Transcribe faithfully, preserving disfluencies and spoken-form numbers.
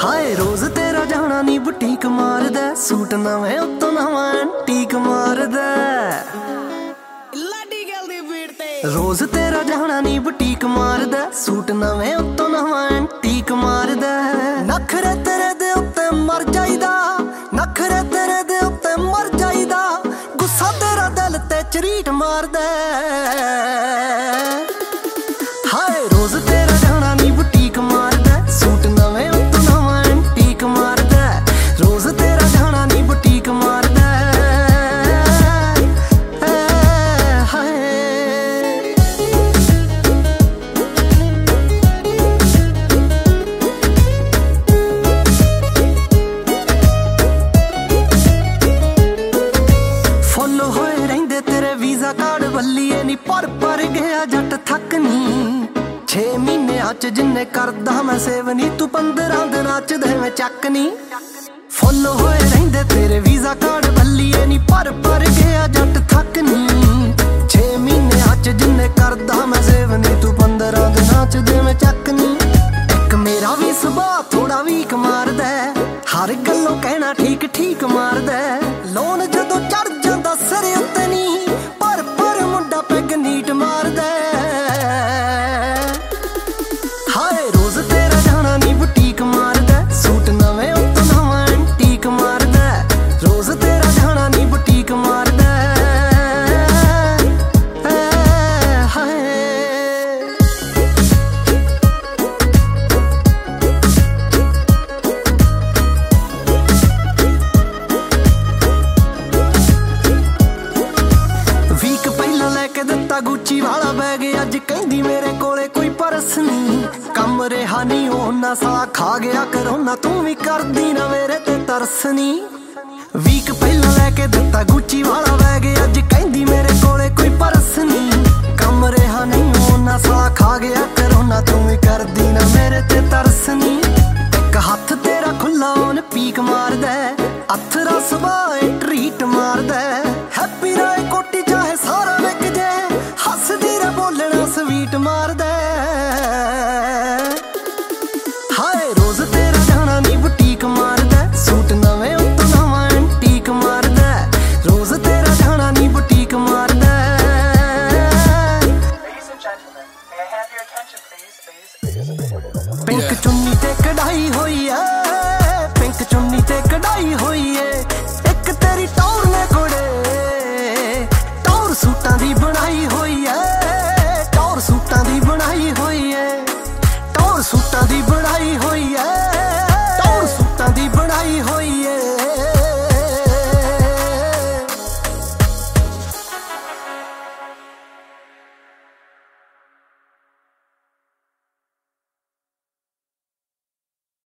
ਹਾਏ ਰੋਜ਼ ਤੇਰਾ ਜਾਣਾ ਨੀ ਬੁਟੀਕ ਮਾਰਦਾ, ਸੂਟ ਨਵੇਂ ਉੱਤੋਂ ਨਵਾਂ ਐਂਟੀਕ ਮਾਰਦਾ। ਲਾਡੀ ਗੱਲ ਦੀ ਬੀਟ ਤੇ ਰੋਜ਼ ਤੇਰਾ ਜਾਣਾ ਨੀ ਬੁਟੀਕ ਮਾਰਦਾ, ਸੂਟ ਨਵੇਂ ਉੱਤੋਂ ਨਵਾਂ ਐਂਟੀਕ ਮਾਰਦਾ। ਨਖਰੇ ਤੇਰੇ ਦੇ ਉੱਤੇ ਮਰ ਜਾਈਦਾ, ਨਖਰੇ ਤੇਰੇ ਦੇ ਉੱਤੇ ਮਰ ਜਾਈਦਾ, ਗੁੱਸਾ ਤੇਰਾ ਦਿਲ ਤੇ ਚਰੀਟ ਮਾਰਦਾ। ਹਾਏ ਰੋਜ਼ ਤੇਰਾ ਜਾਣਾ ਨੀ ਬੁਟੀਕ ਮਾਰਦਾ, ਸੂਟ ਨਵੇਂ ਉੱਤੋਂ ਨਵਾਂ ਐਂਟੀਕ ਮਾਰਦਾ। ਰੋਜ਼ ਤੇਰਾ ਜਾਣਾ ਨੀ ਬੁਟੀਕ ਮਾਰਦਾ। ਫੁੱਲ ਹੋਏ ਰਹਿੰਦੇ ਤੇਰੇ ਵੀਜ਼ਾ ਕਾਰਡ ਬੱਲੀਏ ਨੀ, ਪਰ ਪਰ ਗਿਆ ਜੱਟ ਥੱਕ ਨੀ। ਛੇ ਮਹੀਨਿਆਂ ਚ ਜਿੰਨੇ ਕਰਦਾ ਮੈਂ ਸੇਵ ਨੀ, ਤੂੰ ਪੰਦਰਾਂ ਦਿਨਾਂ ਚ ਦੇਵੇਂ ਚੱਕ ਨੀ। ਫੁੱਲ ਹੋਏ ਰਹਿੰਦੇ ਤੇਰੇ ਵੀਜ਼ਾ ਕਾਰਡ ਬੱਲੀਏ ਨੀ, ਪਰ ਪਰ ਗਿਆ ਜੱਟ ਥੱਕ ਨੀ। ਛੇ ਮਹੀਨਿਆਂ ਚ ਜਿੰਨੇ ਕਰਦਾ ਮੈਂ ਸੇਵ ਨੀ, ਤੂੰ ਪੰਦਰਾਂ ਦਿਨਾਂ ਚ ਦੇਵੇਂ ਚੱਕ ਨੀ। ਇੱਕ ਮੇਰਾ ਵੀ ਸੁਭਾਅ ਥੋੜਾ ਵੀਕ ਮਾਰਦਾ, ਹਰ ਗੱਲੋਂ ਕਹਿਣਾ ਠੀਕ ਠੀਕ ਮਾਰਦਾ। ਲੋਨ ਜਦੋਂ ਚੜ ਜਾਂਦਾ ਸਿਰ ਉੱਤੇ ਨੀ, ਪਰ ਪਰ ਮੁੰਡਾ ਪੈਗ ਨੀਟ ਮਾਰਦਾ। ਹਾਏ ਰੋਜ਼ ਤੇਰਾ ਜਾਣਾ ਨੀ ਬੁਟੀਕ ਮਾਰਦਾ, ਸੂਟ ਨਵੇਂ ਉੱਤੋਂ ਨਵਾਂ ਐਂਟੀਕ ਮਾਰਦਾ। ਰੋਜ਼ ਤੇਰਾ ਜਾਣਾ ਨੀ ਬੁਟੀਕ ਮਾਰਦਾ। ਹਾਏ ਵੀਕ ਪਹਿਲਾਂ ਲੈ ਕੇ ਦਿੱਤਾ ਗੁੱਚੀ ਵਾਲਾ ਬੈਗ, ਅੱਜ ਕਹਿੰਦੀ ਮੇਰੇ ਕੋਲੇ ਕੋਈ ਪਰਸ ਨੀ। ਕੰਮ ਰਿਹਾ ਨੀ ਉਹਨਾਂ ਸਾਲਾ ਖਾ ਗਿਆ ਕਰੋਨਾ, ਤੂੰ ਵੀ ਕਰਦੀ ਨਾ ਮੇਰੇ ਤੇ ਤਰਸ ਨੀ। ਵੀਕ ਪਹਿਲਾਂ ਲੈ ਕੇ ਦਿੱਤਾ ਗੁੱਚੀ ਵਾਲਾ ਬੈਗ, ਅੱਜ ਕਹਿੰਦੀ ਮੇਰੇ ਕੋਲੇ ਕੋਈ ਪਰਸ ਨੀ। ਕੰਮ ਰਿਹਾ ਨੀ ਉਹਨਾਂ ਸਾਲਾ ਖਾ ਗਿਆ ਕਰੋਨਾ, ਤੂੰ ਵੀ ਕਰਦੀ ਨਾ ਮੇਰੇ ਤੇ ਤਰਸ ਨੀ। ਇੱਕ ਹੱਥ ਤੇਰਾ ਖੁੱਲਾ ਉਹਨ ਪੀਕ ਮਾਰਦਾ, ਅਥਰਾ ਸੁਭਾਅ ਟਰੀਟ ਮਾਰਦਾ। ਹੈਪੀ ਰਾਏ ਕੋਟੀ ਚਾਹੇ ਸਾਰਾ ਵਿਕ ਜੇ, ਹੱਸਦੀ ਰੇ ਬੋਲਣਾ ਸਵੀਟ ਮਾਰਦਾ। ਹਾਏ ਰੋਜ਼ ਤੇਰਾ ਜਾਣਾ ਨੀ ਬੁਟੀਕ ਮਾਰਦਾ, ਸੂਟ ਨਵੇਂ ਉੱਤੋਂ ਨਵਾਂ ਐਂਟੀਕ ਮਾਰਦਾ। ਰੋਜ਼ ਤੇਰਾ ਜਾਣਾ ਨੀ ਬੁਟੀਕ ਮਾਰਦਾ। ਪਿੰਕ ਚੁੰਨੀ ਤੇ ਕਢਾਈ ਹੋਈ ਐ, ਪਿੰਕ ਚੁੰਨੀ ਤੇ ਕਢਾਈ ਹੋਈ ਏ। ਇੱਕ ਤੇਰੀ ਟੌਰ ਨੇ ਕੋੜੇ, ਟੌਰ ਸੂਟਾਂ ਦੀ ਬਣਾਈ ਹੋਈ ਐ, ਟੌਰ ਸੂਟਾਂ ਦੀ ਬਣਾਈ ਹੋਈ ਏ, ਟੌਰ ਸੂਟਾਂ ਦੀ